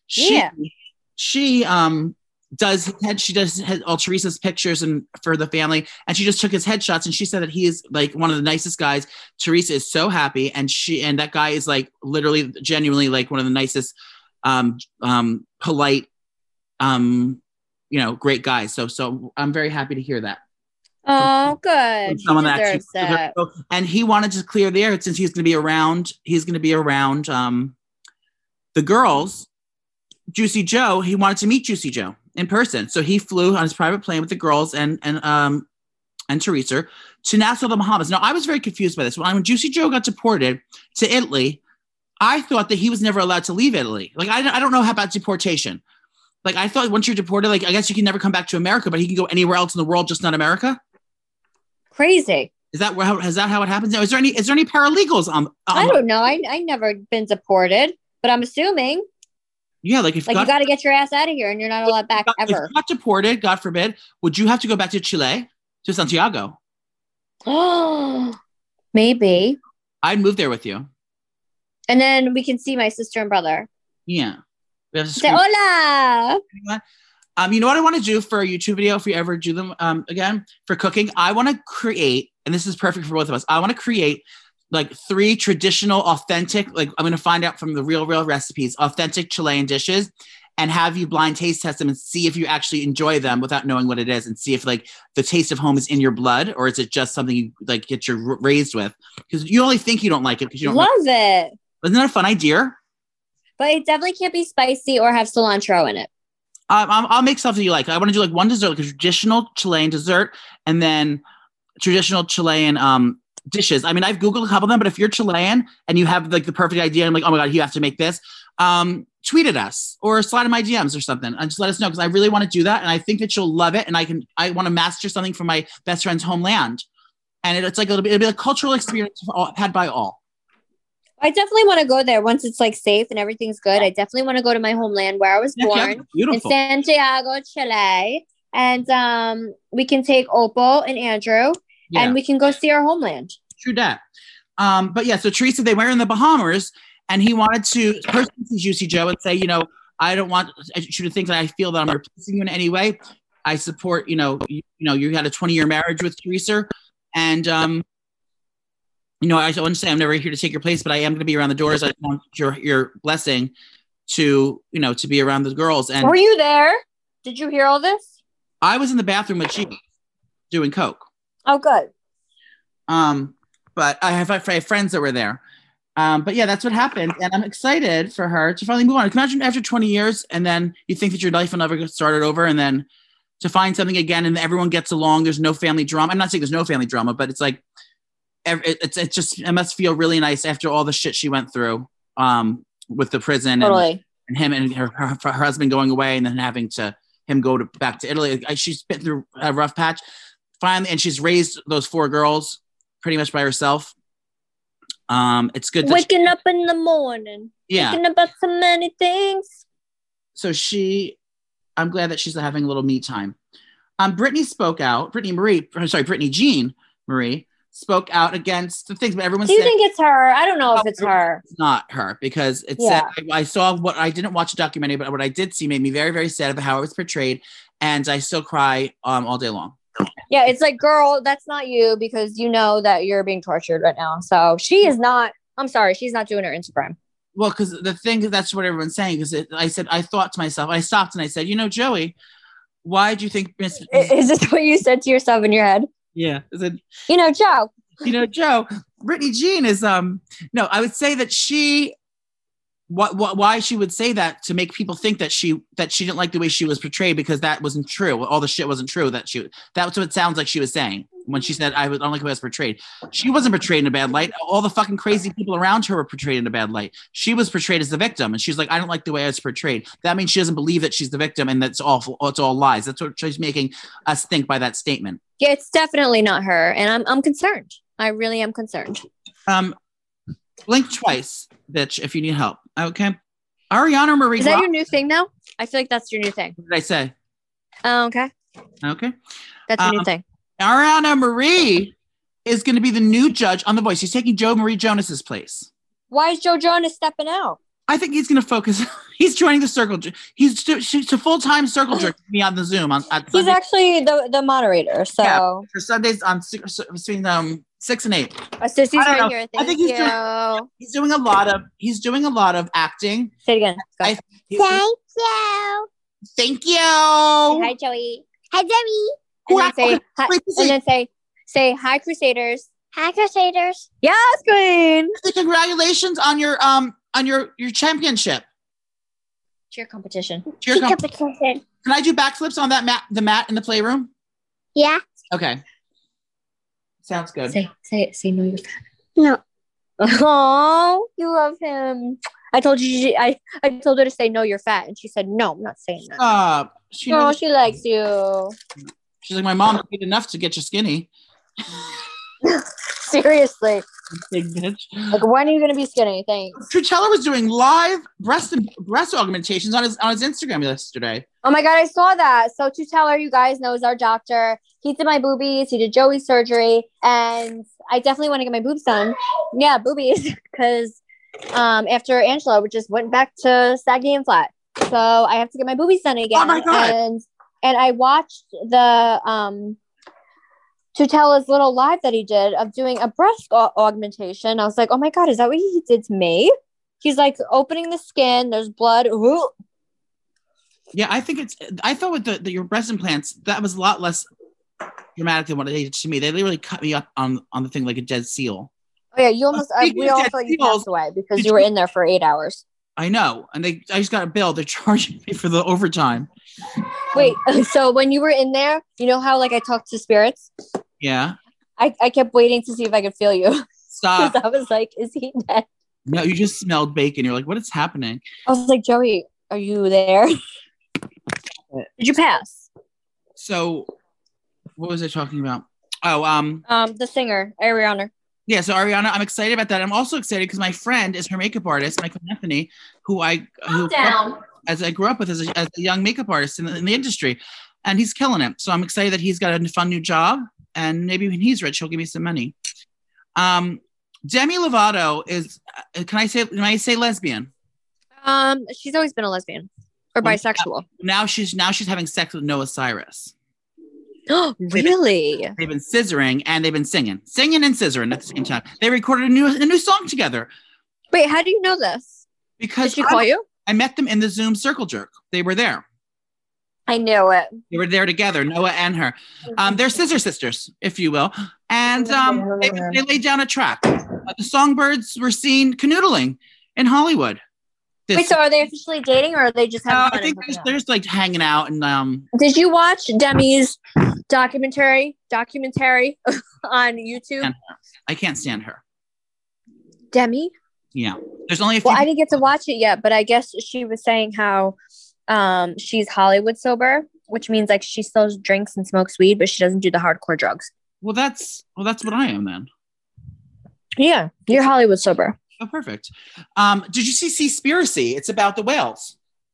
She does all Teresa's pictures and for the family, and she just took his headshots, and she said that he is like one of the nicest guys. Teresa is so happy, and that guy is like literally genuinely like one of the nicest polite great guys. So I'm very happy to hear that. Oh, good. Someone that actually that. And he wanted to clear the air since he's going to be around the girls. Juicy Joe, he wanted to meet Juicy Joe in person. So he flew on his private plane with the girls and Teresa to Nassau, the Bahamas. Now, I was very confused by this. When Juicy Joe got deported to Italy, I thought that he was never allowed to leave Italy. Like, I don't know how about deportation. Like, I thought once you're deported, like, I guess you can never come back to America, but he can go anywhere else in the world, just not America. Crazy. Is that how it happens? Now, is there any paralegals on I don't know. I never been deported, but I'm assuming. Yeah, like you got to get your ass out of here, and you're not allowed back ever. If you got deported, God forbid, would you have to go back to Chile, to Santiago? Oh, maybe. I'd move there with you, and then we can see my sister and brother. Yeah, we have to say hola. You know what I want to do for a YouTube video if we ever do them again for cooking? I want to create, and this is perfect for both of us. I want to create like 3 traditional, authentic, like I'm going to find out from the real recipes, authentic Chilean dishes, and have you blind taste test them and see if you actually enjoy them without knowing what it is, and see if like the taste of home is in your blood, or is it just something you like get your raised with? Because you only think you don't like it because you don't love it. Isn't that a fun idea? But it definitely can't be spicy or have cilantro in it. I'll make something you like. I want to do like one dessert, like a traditional Chilean dessert, and then traditional Chilean dishes. I mean, I've Googled a couple of them, but if you're Chilean and you have like the perfect idea, I'm like, oh my God, you have to make this. Tweet at us or slide in my DMs or something and just let us know, because I really want to do that. And I think that you'll love it. And I want to master something from my best friend's homeland. And it's like, it'll be a cultural experience had by all. I definitely want to go there once it's like safe and everything's good. I definitely want to go to my homeland where I was born in Santiago, Chile. And we can take Opal and Andrew. Yeah. And we can go see our homeland. True that. But yeah, so Teresa, they were in the Bahamas, and he wanted to personally see Juicy Joe and say, I don't want you to think that I feel that I'm replacing you in any way. I support, you had a 20-year marriage with Teresa, and I wouldn't say I'm never here to take your place, but I am going to be around the doors. I want your blessing to be around the girls. And were you there? Did you hear all this? I was in the bathroom with she doing coke. Oh, good. But I have friends that were there. But yeah, that's what happened, and I'm excited for her to finally move on. Imagine after 20 years, and then you think that your life will never get started over, and then to find something again, and everyone gets along. There's no family drama. I'm not saying there's no family drama, but it's like it must feel really nice after all the shit she went through with the prison Totally. and him and her husband going away, and then having him go back to Italy. She's been through a rough patch finally, and she's raised those 4 girls pretty much by herself. It's good. Waking up in the morning. Yeah. Thinking about so many things. So I'm glad that she's having a little me time. Brittany spoke out. Brittany Jean Marie spoke out against the things, but everyone Do you think it's her? I don't know if it's her. It's not her, because it said, I saw what I didn't watch a documentary, but what I did see made me very, very sad about how it was portrayed, and I still cry all day long. Yeah, it's like, girl, that's not you, because you know that you're being tortured right now. So she is not. I'm sorry, she's not doing her Instagram. Well, because the thing is, that's what everyone's saying. Because I thought to myself, I stopped and I said, Joey, why do you think Miss? Is this what you said to yourself in your head? Yeah. I said, Joe. Joe, Brittany Jean is no, I would say that why she would say that, to make people think that she didn't like the way she was portrayed, because that wasn't true. All the shit wasn't true. That's what it sounds like she was saying when she said, I don't like the way I was portrayed. She wasn't portrayed in a bad light. All the fucking crazy people around her were portrayed in a bad light. She was portrayed as the victim, and she's like, I don't like the way I was portrayed. That means she doesn't believe that she's the victim, and that's awful. It's all lies. That's what she's making us think by that statement. Yeah, it's definitely not her, and I'm concerned. I really am concerned. Blink twice, bitch, if you need help. Okay. Ariana Marie. Is that your new thing now? I feel like that's your new thing. What did I say? Oh, okay. Okay. That's your new thing. Ariana Marie is going to be the new judge on The Voice. She's taking Joe Marie Jonas's place. Why is Joe Jonas stepping out? I think he's going to focus. He's joining the circle. He's a full-time circle jerk to be on the Zoom. He's actually the moderator. So yeah, for Sundays on between 6 and 8. Sissy's right here. I think he's doing a lot of acting. Say it again. Thank you. Thank you. Hi, Joey. Hi, Debbie. And then say hi, and then say hi, Crusaders. Hi, Crusaders. Yes, Queen. Congratulations on your championship. Cheer competition. Competition. Can I do backflips on that mat, the mat in the playroom? Yeah. Okay. Sounds good. Say it. Say no, you're fat. No. Oh, you love him. I told you. I told her to say no, you're fat, and she said no. I'm not saying that. She likes you. She's like, my mom did enough to get you skinny. Seriously. Big bitch. Like, when are you gonna be skinny? Thanks. Trutella was doing live breast augmentations on his Instagram yesterday. Oh my god, I saw that. So Tutela, you guys know, is our doctor. He did my boobies. He did Joey's surgery, and I definitely want to get my boobs done. Yeah, boobies, because after Angela, we just went back to saggy and flat. So I have to get my boobies done again. Oh my god! And I watched the Tutela's little live that he did of doing a breast augmentation. I was like, oh my god, is that what he did to me? He's like opening the skin. There's blood. Ooh. Yeah, I thought with your breast implants, that was a lot less dramatic than what they did to me. They literally cut me up on the thing like a dead seal. Oh yeah, you almost we all thought you passed away because you were in there for 8 hours. I know, and I just got a bill. They're charging me for the overtime. Wait, so when you were in there, you know how like I talked to spirits? Yeah. I kept waiting to see if I could feel you. Stop. I was like, is he dead? No, you just smelled bacon. You're like, what is happening? I was like, Joey, are you there? Did you pass? So, what was I talking about? Oh, the singer, Ariana. Yeah, so Ariana, I'm excited about that. I'm also excited because my friend is her makeup artist, Michael Anthony, who I grew up with as a young makeup artist in the industry, and he's killing it. So I'm excited that he's got a fun new job, and maybe when he's rich, he'll give me some money. Demi Lovato is, can I say lesbian? She's always been a lesbian or bisexual. Now she's having sex with Noah Cyrus. Really? They've been scissoring and they've been singing and scissoring at the same time. They recorded a new song together. Wait, how do you know this? Because did she call you? I met them in the Zoom Circle Jerk. They were there. I knew it. They were there together, Noah and her. They're scissor sisters, if you will. And they laid down a track, The Songbirds were seen canoodling in Hollywood. Wait, so are they officially dating, or are they just having fun? I think they're just like hanging out and Did you watch Demi's documentary on YouTube? I can't stand her. Demi? Yeah. There's only a few. Well, I didn't get to watch it yet, but I guess she was saying how she's Hollywood sober, which means like she still drinks and smokes weed, but she doesn't do the hardcore drugs. Well, that's what I am then. Yeah, you're Hollywood sober. Oh, perfect. Did you see Seaspiracy? It's about the whales.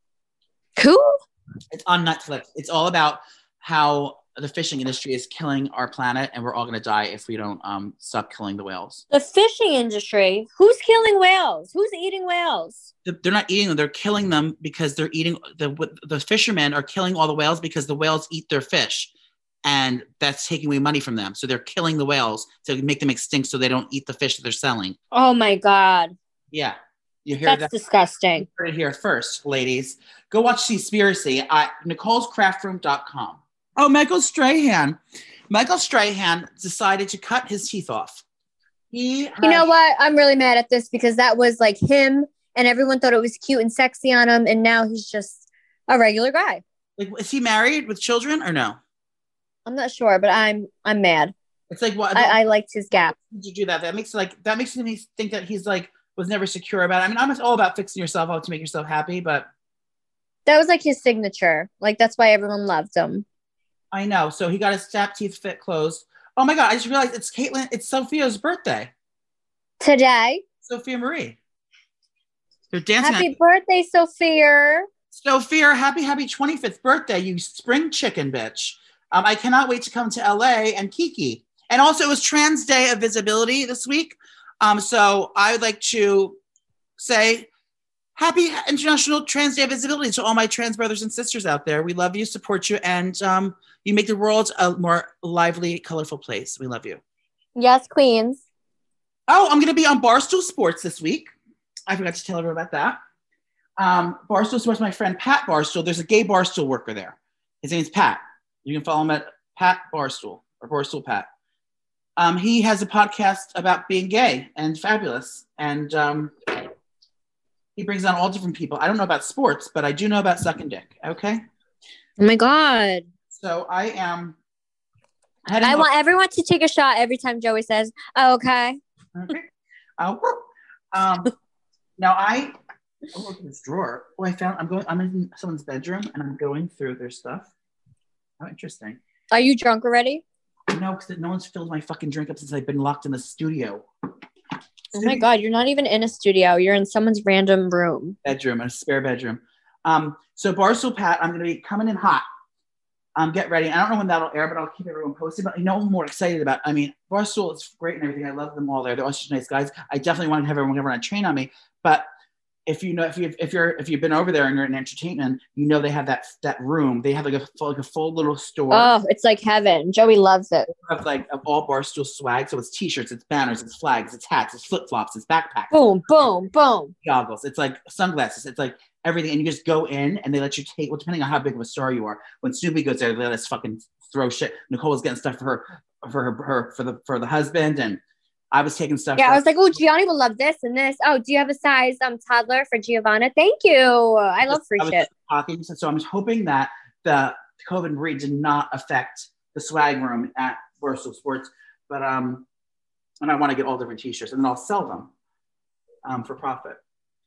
Who? It's on Netflix. It's all about how the fishing industry is killing our planet, and we're all going to die if we don't stop killing the whales. The fishing industry? Who's killing whales? Who's eating whales? They're not eating them. They're killing them because they're eating the fishermen are killing all the whales because the whales eat their fish, and that's taking away money from them. So they're killing the whales to make them extinct so they don't eat the fish that they're selling. Oh my God. Yeah. You hear That's that? disgusting. You heard it here first, ladies. Go watch Seaspiracy at Nicole'sCraftRoom.com. Oh, Michael Strahan. Michael Strahan decided to cut his teeth off. You know what? I'm really mad at this because that was like him and everyone thought it was cute and sexy on him. And now he's just a regular guy. Like, is he married with children or no? I'm not sure, but I'm mad. It's like what I liked his gap. Did you do that? That makes me think that he's like was never secure about it. I mean, I'm all about fixing yourself up to make yourself happy, but that was like his signature. Like that's why everyone loved him. I know. So he got his snap teeth fit closed. Oh my God! I just realized it's Sophia's birthday today. Sophia Marie. They're dancing. Happy birthday, Sophia! Sophia, happy 25th birthday, you spring chicken bitch. I cannot wait to come to LA and Kiki. And also, it was Trans Day of Visibility this week. So I would like to say happy International Trans Day of Visibility to all my trans brothers and sisters out there. We love you, support you, and you make the world a more lively, colorful place. We love you. Yes, queens. Oh, I'm going to be on Barstool Sports this week. I forgot to tell everyone about that. Barstool Sports, my friend Pat Barstool. There's a gay Barstool worker there. His name's Pat. You can follow him at Pat Barstool or Barstool Pat. He has a podcast about being gay and fabulous. And he brings on all different people. I don't know about sports, but I do know about sucking dick. Okay. Oh my God. So I want everyone to take a shot every time Joey says, oh, okay. Okay. Now look at this drawer. Oh, I'm in someone's bedroom and I'm going through their stuff. How interesting. Are you drunk already? No, because no one's filled my fucking drink up since I've been locked in the studio. Oh my God, you're not even in a studio. You're in someone's random room. Bedroom, a spare bedroom. So Barstool Pat, I'm going to be coming in hot. Get ready. I don't know when that'll air, but I'll keep everyone posted. But you know what I'm more excited about? I mean, Barstool is great and everything. I love them all there. They're all such nice guys. I definitely want to have everyone on a train on me. But if you've been over there and you're in entertainment, you know they have that room. They have like a full little store. Oh, it's like heaven. Joey loves it. Of all Barstool swag. So it's t-shirts, it's banners, it's flags, it's hats, it's flip-flops, it's backpacks. Boom, boom, boom. Goggles. It's like sunglasses. It's like everything. And you just go in and they let you take, well, depending on how big of a star you are. When Snoopy goes there, they let us fucking throw shit. Nicole was getting stuff for the husband, and I was taking stuff. Yeah, I was like, oh, Gianni will love this and this. Oh, do you have a size toddler for Giovanna? Thank you. I love free shit. Talking, so I'm hoping that the COVID breed did not affect the swag room at Barstool Sports, but and I want to get all different t-shirts and then I'll sell them for profit.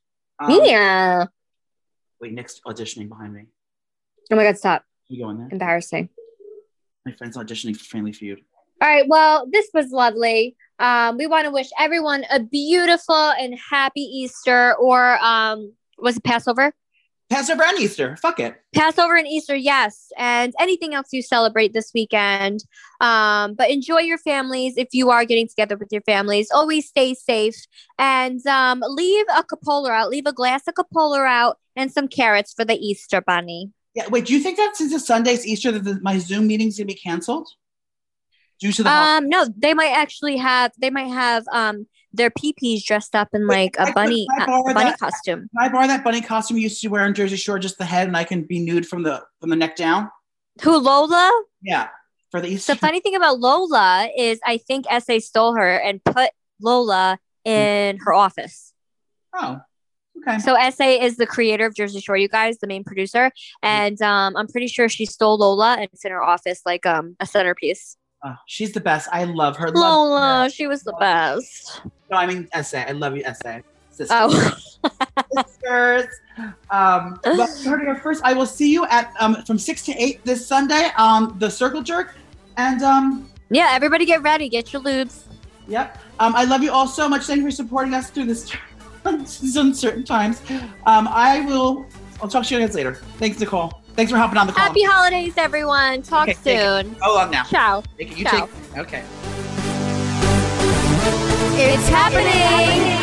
Yeah. Wait, Nick's auditioning behind me. Oh my God, stop. You go in there. Embarrassing. My friend's auditioning for Family Feud. All right, well, this was lovely. We want to wish everyone a beautiful and happy Easter, or was it Passover? Passover and Easter. Fuck it. Passover and Easter, yes. And anything else you celebrate this weekend. But enjoy your families if you are getting together with your families. Always stay safe. And leave a cupola out. Leave a glass of cupola out and some carrots for the Easter bunny. Yeah. Wait, do you think that since it's Sunday's Easter that my Zoom meeting's going to be canceled? Due to the no, they might have their peepees dressed up in like a bunny costume. Can I borrow that bunny costume you used to wear in Jersey Shore, just the head, and I can be nude from the neck down? Who, Lola? Yeah, for the Easter. The funny thing about Lola is I think SA stole her and put Lola in her office. Oh, okay. So SA is the creator of Jersey Shore, you guys, the main producer. And I'm pretty sure she stole Lola and it's in her office like a centerpiece. Oh, she's the best. I love her. Lola, she was the best. No, I mean SA. I love you, SA. Sisters. Oh. Sisters. But heard here first. I will see you at from 6 to 8 this Sunday on the Circle Jerk. And yeah, everybody get ready. Get your lubes. Yep. I love you all so much. Thank you for supporting us through these uncertain times. I'll talk to you guys later. Thanks, Nicole. Thanks for hopping on the call. Happy holidays, everyone. Talk soon. Hold on now. Ciao. You Ciao. okay. It's happening.